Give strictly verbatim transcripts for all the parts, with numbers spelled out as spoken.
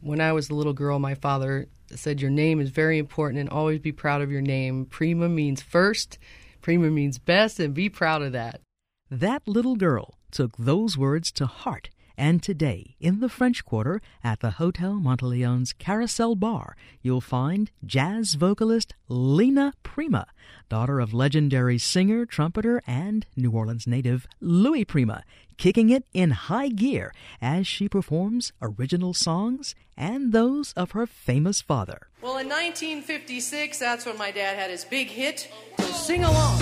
when I was a little girl, my father said, your name is very important and always be proud of your name. Prima means first, prima means best, and be proud of that. That little girl took those words to heart, and today, in the French Quarter at the Hotel Monteleone's Carousel Bar, you'll find jazz vocalist Lena Prima, daughter of legendary singer, trumpeter, and New Orleans native Louis Prima, kicking it in high gear as she performs original songs and those of her famous father. Well, in nineteen fifty-six, that's when my dad had his big hit, Sing Along.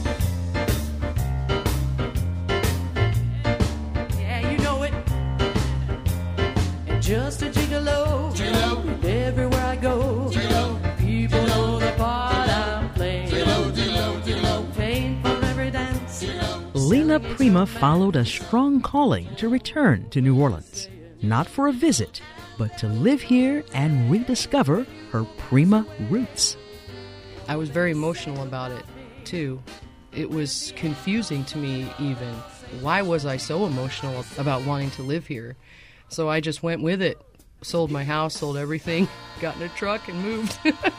Just a gigolo, gigolo. Everywhere I go, gigolo. People gigolo. Know the part I'm playing. Gigolo, gigolo, gigolo. Pain for every dance. Gigolo. Lena Prima followed a strong calling to return to New Orleans, not for a visit, but to live here and rediscover her Prima roots. I was very emotional about it, too. It was confusing to me, even. Why was I so emotional about wanting to live here? So I just went with it, sold my house, sold everything, got in a truck and moved.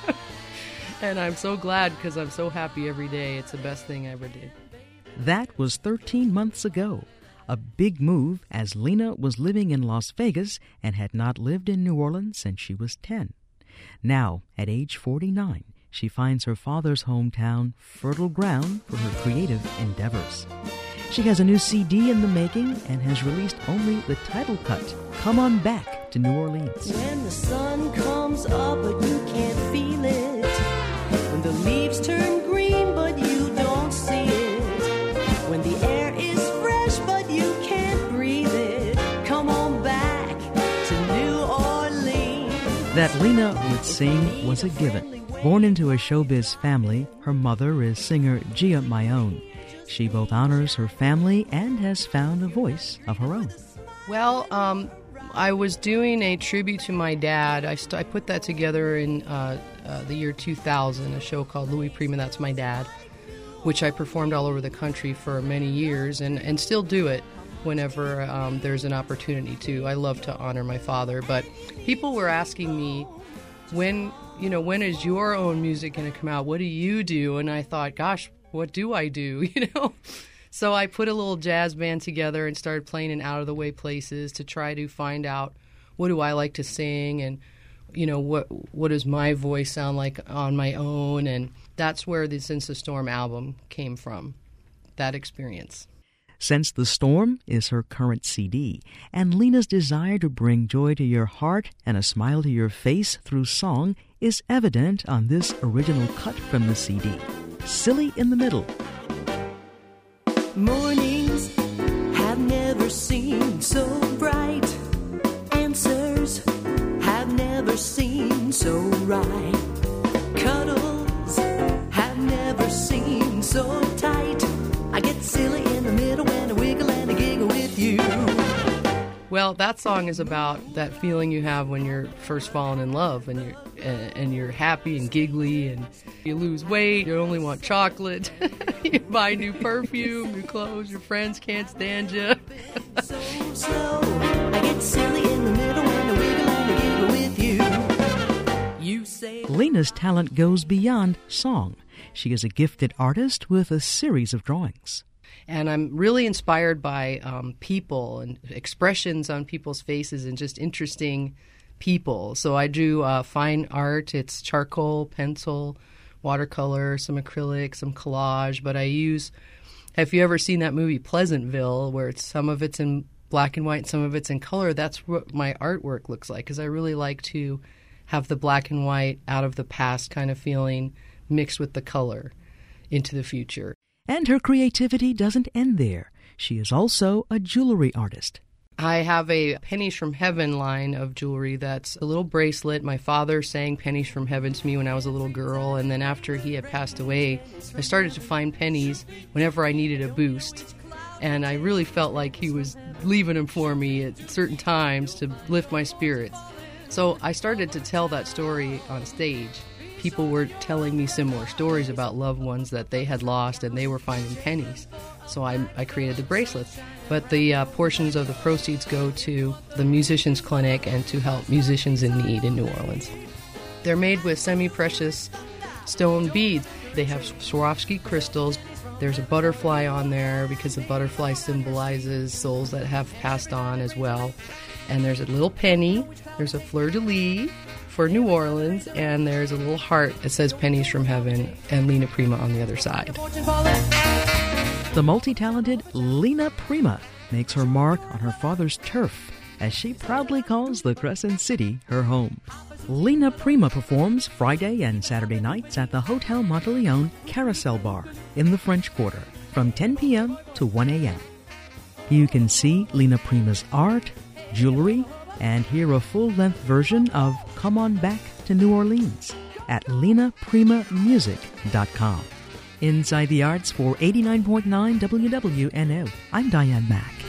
And I'm so glad because I'm so happy every day. It's the best thing I ever did. That was thirteen months ago. A big move as Lena was living in Las Vegas and had not lived in New Orleans since she was ten. Now, at age forty-nine, she finds her father's hometown fertile ground for her creative endeavors. She has a new C D in the making and has released only the title cut, Come On Back to New Orleans. When the sun comes up but you can't feel it, when the leaves turn green but you don't see it, when the air is fresh but you can't breathe it, come on back to New Orleans. That Lena would sing was a given. Born into a showbiz family, her mother is singer Gia Mayone. She both honors her family and has found a voice of her own. Well, um, I was doing a tribute to my dad. I, st- I put that together in uh, uh, the year two thousand, a show called Louis Prima, That's My Dad, which I performed all over the country for many years and, and still do it whenever um, there's an opportunity to. I love to honor my father, but people were asking me, when, you know, when is your own music going to come out? What do you do? And I thought, gosh, what do I do, you know? So I put a little jazz band together and started playing in out-of-the-way places to try to find out what do I like to sing and, you know, what what does my voice sound like on my own? And that's where the Sense the Storm album came from, that experience. Sense the Storm is her current C D, and Lena's desire to bring joy to your heart and a smile to your face through song is evident on this original cut from the C D. Silly in the Middle. Mornings have never seemed so bright. Answers have never seemed so right. Cuddles have never seemed so tight. I get silly in the middle when I wiggle and I giggle with you. Well, that song is about that feeling you have when you're first falling in love and you're, uh, and you're happy and giggly and you lose weight, you only want chocolate, you buy new perfume, new clothes, your friends can't stand you. So slow, I get silly in the middle when I wiggle and I giggle with you. You say... Lena's talent goes beyond song. She is a gifted artist with a series of drawings. And I'm really inspired by um, people and expressions on people's faces and just interesting people. So I do uh, fine art. It's charcoal, pencil, watercolor, some acrylic, some collage. But I use, have you ever seen that movie Pleasantville, where it's, some of it's in black and white and some of it's in color? That's what my artwork looks like, because I really like to have the black and white out of the past kind of feeling mixed with the color into the future. And her creativity doesn't end there. She is also a jewelry artist. I have a Pennies from Heaven line of jewelry that's a little bracelet. My father sang Pennies from Heaven to me when I was a little girl, and then after he had passed away, I started to find pennies whenever I needed a boost. And I really felt like he was leaving them for me at certain times to lift my spirits. So I started to tell that story on stage. People were telling me similar stories about loved ones that they had lost and they were finding pennies. So I, I created the bracelets. But the uh, portions of the proceeds go to the Musicians Clinic and to help musicians in need in New Orleans. They're made with semi-precious stone beads. They have Swarovski crystals. There's a butterfly on there because the butterfly symbolizes souls that have passed on as well. And there's a little penny. There's a fleur-de-lis for New Orleans. And there's a little heart that says Pennies from Heaven and Lena Prima on the other side. The multi-talented Lena Prima makes her mark on her father's turf as she proudly calls the Crescent City her home. Lena Prima performs Friday and Saturday nights at the Hotel Monteleone Carousel Bar in the French Quarter from ten p.m. to one a.m. You can see Lena Prima's art, jewelry, and hear a full-length version of Come On Back to New Orleans at lena prima music dot com. Inside the Arts for eighty-nine point nine W W N O, I'm Diane Mack.